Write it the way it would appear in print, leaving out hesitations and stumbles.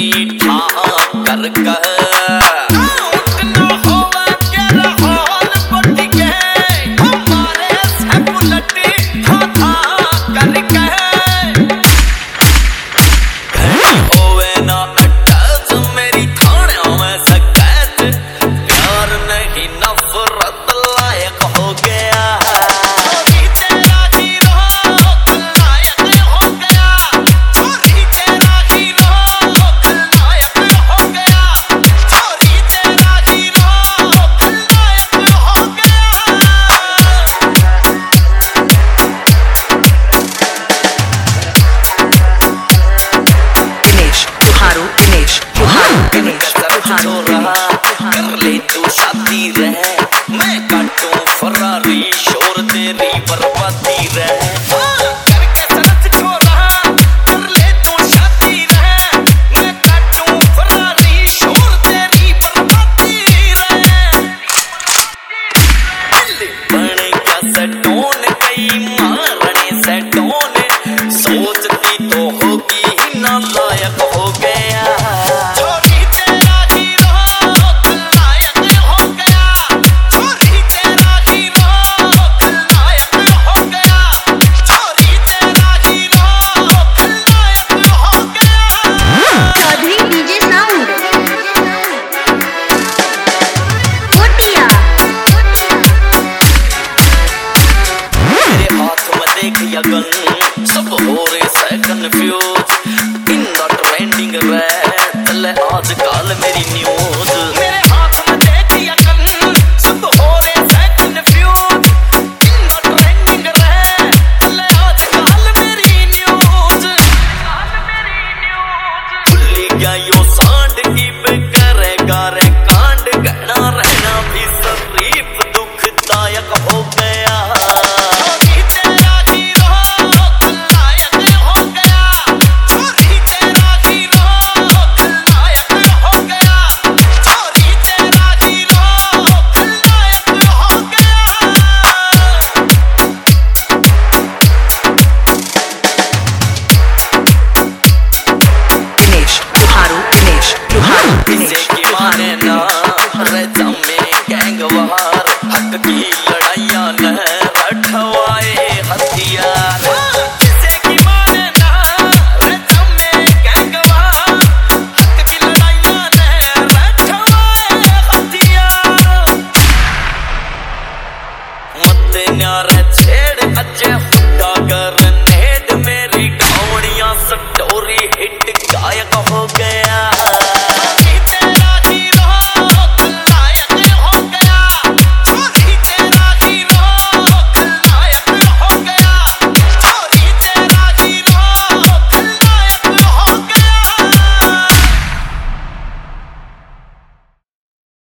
मीठा कर कह कर ले तू शादी रह मैं काटूं फरारी शोर तेरी बर्बादी रह करके सनत छोरा कर ले तू शादी रह मैं काटूं फरारी शोर तेरी बर्बादी रह बने का सेटोन कई मारने सेटोन सोचती तो होगी ही ना लायक हो गया सब हो रहे से confuse in the trending rap चले आजकल मेरी न्यूज मेरे हाथ में देखिया कन सब हो रहे से confuse in the trending rap चले आजकल मेरी न्यूज भूली गया यो सांड की करेगा रे कांड कहना रहना भी शरीफ दुखदायक हो गया गैंग वार हक की